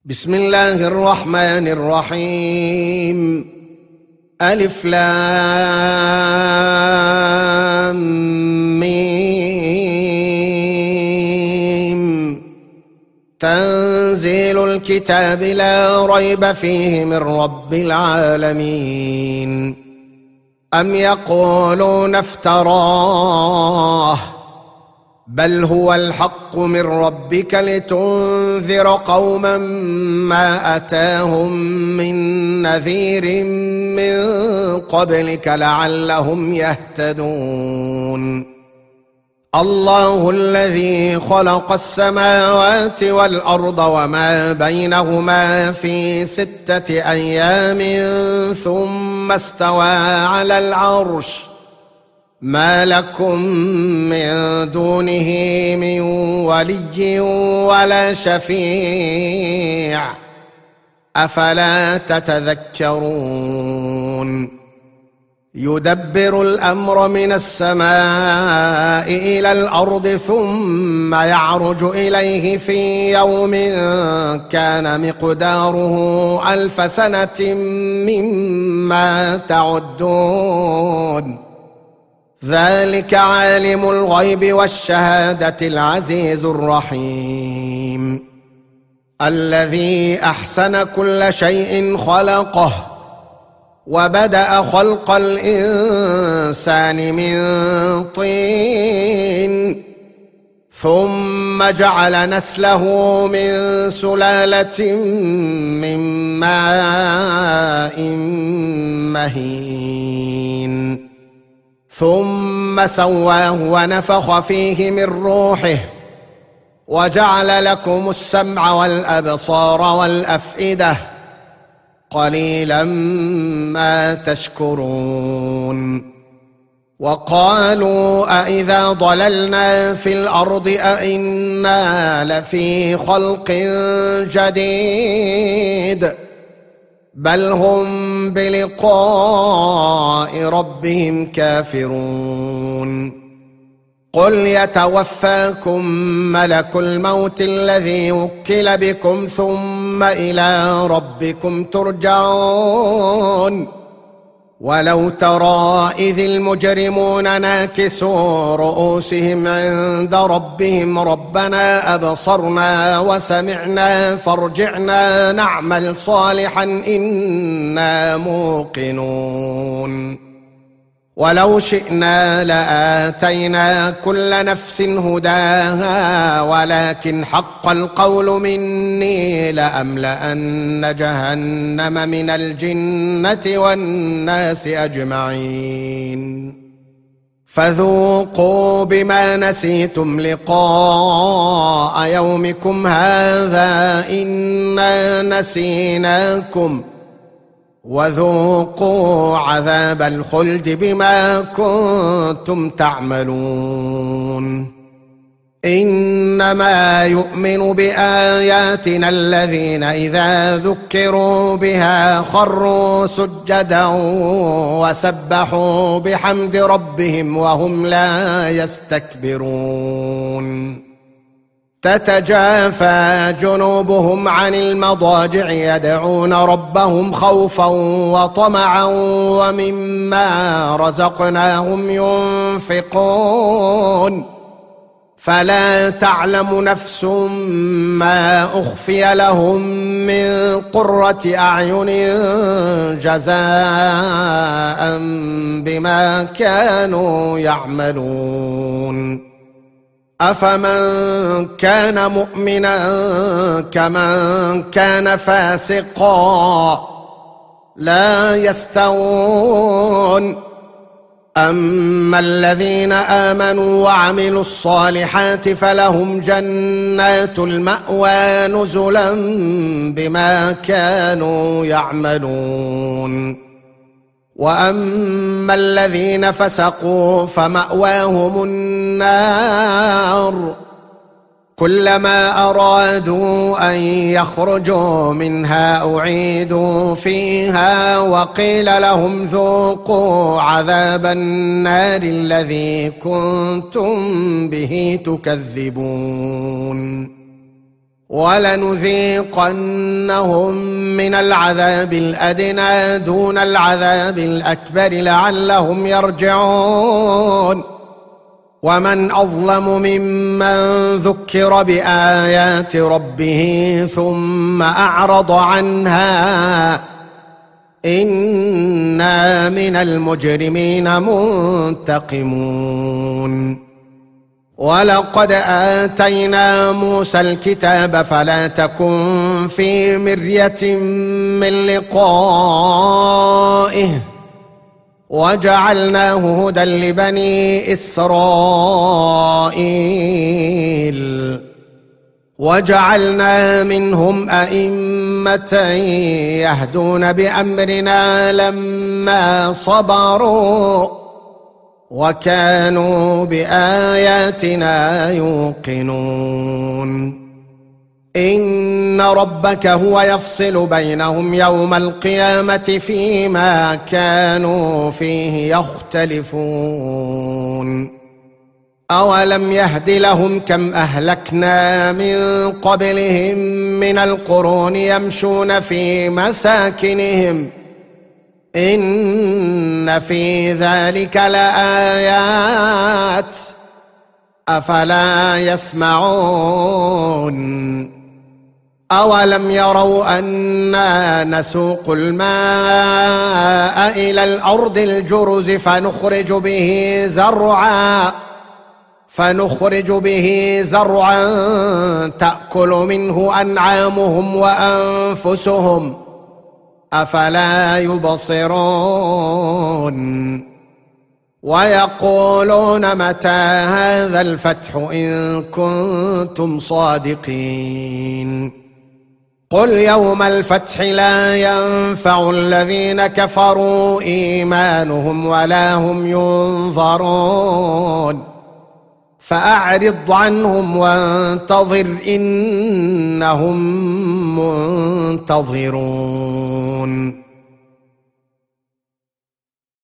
بسم الله الرحمن الرحيم. ألف لام ميم. تنزيل الكتاب لا ريب فيه من رب العالمين. أم يقولون افتراه بل هو الحق من ربك لتنذر قوما ما أتاهم من نذير من قبلك لعلهم يهتدون. الله الذي خلق السماوات والأرض وما بينهما في 6 أيام ثم استوى على العرش ما لكم من دونه من ولي ولا شفيع أفلا تتذكرون. يدبر الأمر من السماء إلى الأرض ثم يعرج إليه في يوم كان مقداره 1000 سنة مما تعدون. ذلك عالم الغيب والشهادة العزيز الرحيم. الذي أحسن كل شيء خلقه وبدأ خلق الإنسان من طين ثم جعل نسله من سلالة من ماء مهين ثم سواه ونفخ فيه من روحه وجعل لكم السمع والأبصار والأفئدة قليلا ما تشكرون. وقالوا أإذا ضللنا في الأرض أإنا لفي خلق جديد بل هم بلقاء ربهم كافرون. قل يتوفاكم ملك الموت الذي وكل بكم ثم إلى ربكم ترجعون. ولو ترى إذ المجرمون ناكسوا رؤوسهم عند ربهم ربنا أبصرنا وسمعنا فارجعنا نعمل صالحا إنا موقنون. ولو شئنا لآتينا كل نفس هداها ولكن حق القول مني لأملأن جهنم من الجنة والناس أجمعين. فذوقوا بما نسيتم لقاء يومكم هذا إنا نسيناكم وذوقوا عذاب الخلد بما كنتم تعملون. إنما يؤمن بآياتنا الذين إذا ذكروا بها خروا سجدا وسبحوا بحمد ربهم وهم لا يستكبرون. تتجافى جنوبهم عن المضاجع يدعون ربهم خوفا وطمعا ومما رزقناهم ينفقون. فلا تعلم نفس ما أخفي لهم من قرة أعين جزاء بما كانوا يعملون. أفمن كان مؤمنا كمن كان فاسقا لا يستوون. أما الذين آمنوا وعملوا الصالحات فلهم جنات المأوى نزلا بما كانوا يعملون. وأما الذين فسقوا فمأواهم النار كلما أرادوا أن يخرجوا منها أعيدوا فيها وقيل لهم ذوقوا عذاب النار الذي كنتم به تكذبون. ولنذيقنهم من العذاب الأدنى دون العذاب الأكبر لعلهم يرجعون. ومن أظلم ممن ذكر بآيات ربه ثم أعرض عنها إنا من المجرمين منتقمون. ولقد آتينا موسى الكتاب فلا تكن في مرية من لقائه وجعلناه هدى لبني إسرائيل وجعلنا منهم أئمة يهدون بأمرنا لما صبروا وكانوا بآياتنا يوقنون. إن ربك هو يفصل بينهم يوم القيامة فيما كانوا فيه يختلفون. أولم يهد لهم كم أهلكنا من قبلهم من القرون يمشون في مساكنهم إن في ذلك لآيات أفلا يسمعون. أولم يروا أنا نسوق الماء إلى الأرض الجرز فنخرج به زرعا تأكل منه أنعامهم وأنفسهم أفلا يبصرون. ويقولون متى هذا الفتح إن كنتم صادقين. قل يوم الفتح لا ينفع الذين كفروا إيمانهم ولا هم ينظرون. فأعرض عنهم وانتظر إنهم منتظرون.